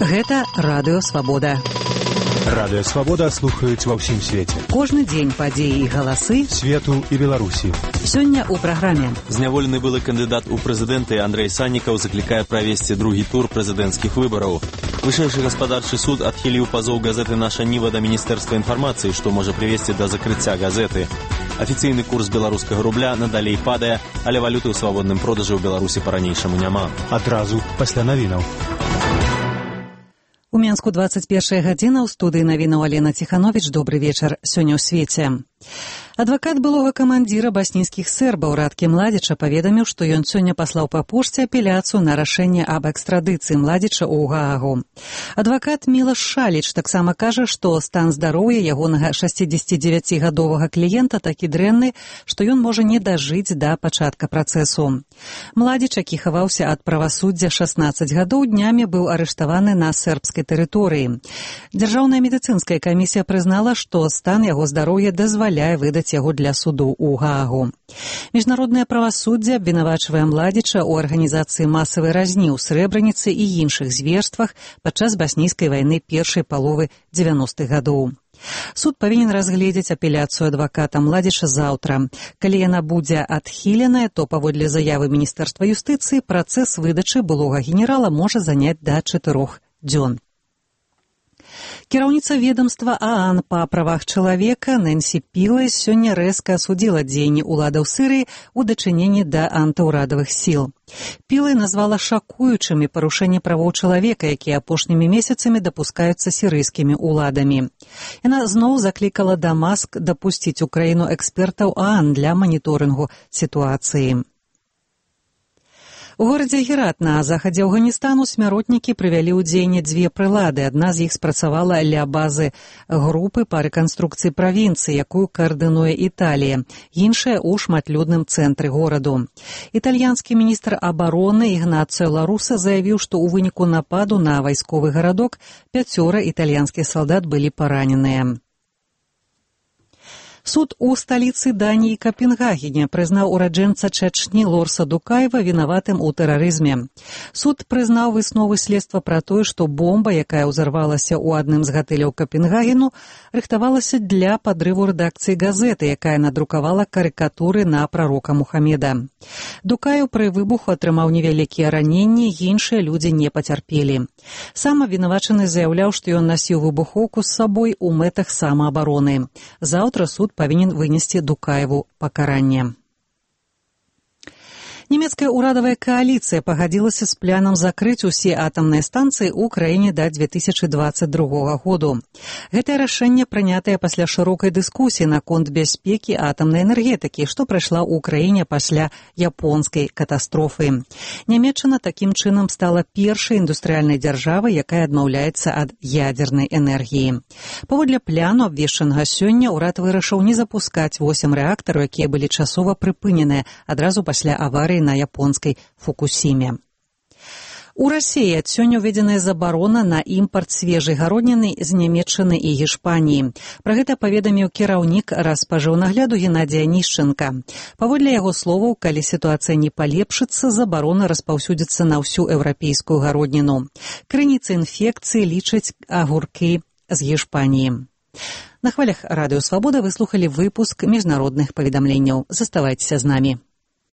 Гэта Радыё Свабода. Радыё Свабода слухаюць ва ўсім свеце. Кожны дзень падзеі і галасы свету і Беларусі. Сёння ў праграме. Зняволены былы кандыдат у прэзідэнты Андрэй Саннікаў заклікае правесці другі тур прэзідэнцкіх выбараў. Вышэйшы гаспадарчы суд адхіліў пазоў газеты «Наша Ніва» да Міністэрства інфармацыі, што можа прывесці да закрыцця газеты. Афіцыйны курс беларускага рубля надалей падае, але валюты ў свабодным продажы ў Беларусі па-ранейшаму няма. Адразу пасля навінаў. У Менску 21 гадзіна, ў студыі навінаў Алена Ціхановіч. Добры вечар. Сёння ў свеце. Адвакат былога камандзіра баснійскіх сербаў Радкі Младзіча паведаміў, што ён сёння паслаў па пошце апеляцыю на рашэнне аб экстрадыцыі Младзіча ў Гаагу. Адвакат Мілаш Шаліч таксама кажа, што стан здароўя ягонага 69-гадовага кліента такі дрэнны, што ён можа не дажыць да пачатка працэсу. Младзіч, які хаваўся ад правасуддзя 16 гадоў, днямі быў арыштаваны на сербскай тэрыторыі. Дзяржаўная медыцынская камісія прызнала, што стан яго здароўя дазваляе выдаць яго для суду ў Гаагу. Міжнароднае правасуддзе абвінавачвае Младзіча ў арганізацыі масавай разні ў Срэбраніцы і іншых зверствах падчас баснійскай вайны першай паловы 90-х гадоў. Суд павінен разгледзець апеляцыю адваката Младзіча заўтра. Калі яна будзе адхіленая, то паводле заявы Міністэрства юстыцыі працэс выдачы былога генерала можа заняць да 4 дзён. Кіраўніца ведамства ААН па правах чалавека Нэнсі Пілай сёння рэзка асудзіла дзеянні ўладаў Сірыі ў дачыненні да антыўрадавых сіл. Пілай назвала шакуючымі парушэнні правоў чалавека, якія апошнімі месяцамі дапускаюцца сірыйскімі ўладамі. Яна зноў заклікала Дамаск дапусціць у краіну экспертаў ААН для маніторынгу сітуацыі. У горадзе Герат на захадзе Афганістану смяротнікі прывялі ў дзеянне 2 прылады. Адна з іх спрацавала ля базы групы па рэканструкцыі правінцыі, якую каардынуе Італія. Іншая ў шматлюдным цэнтры гораду. Італьянскі міністр абароны Ігнацыо Ла Руса заявіў, што ў выніку нападу на вайсковы гарадок 5 італьянскіх салдат былі параненыя. Суд у сталіцы Даніі Капенгагене прызнаў ураджэнца Чачні Лорса Дукаева вінаватым у тэрарызме. Суд прызнаў высновы следства пра тое, што бомба, якая ўзарвалася ў адным з гатэляў Капенгагену, рыхтавалася для падрыву рэдакцыі газеты, якая надрукавала карыкатуры на прарока Мухамеда. Дукаев пры выбуху атрымаў невялікія раненні, іншыя людзі не пацярпелі. Сам абвінавачаны заяўляў, што ён насіў выбухоўку з сабой у мэтах самаабароны. Заўтра суд павінен вынесці Дукаеву пакаранне. Нямецкая ўрадавая кааліцыя пагадзілася з планам закрыць усе атамныя станцыі ў краіне да 2022 году. Гэтае рашэнне прынятае пасля шырокай дыскусіі наконт бяспекі атамнай энергетыкі, што прайшла ў краіне пасля японскай катастрофы. Нямецчына такім чынам стала першай індустрыяльнай дзяржавай, якая адмаўляецца ад ядзернай энергіі. Паводле пляну, абвешчанага сёння, ўрад вырашыў не запускаць 8 рэактараў, якія былі часова прыпыненыя адразу пасля аварыі на японскай Фукусіме. У Расіі ад сёння ўведзеная забарона на імпарт свежай гародніны з Нямецчыны і Гішпаніі. Пра гэта паведаміў кіраўнік распажыўнагляду Геннадзія Нішчэнка. Паводле яго словаў, калі сітуацыя не палепшыцца, забарона распаўсюдзіцца на ўсю еўрапейскую гародніну. Крыніцай інфекцыі лічаць агуркі з Гішпаніі. На хвалях Радыё Свабода вы слухалі выпуск міжнародных паведамленняў. Заставайцеся з намі.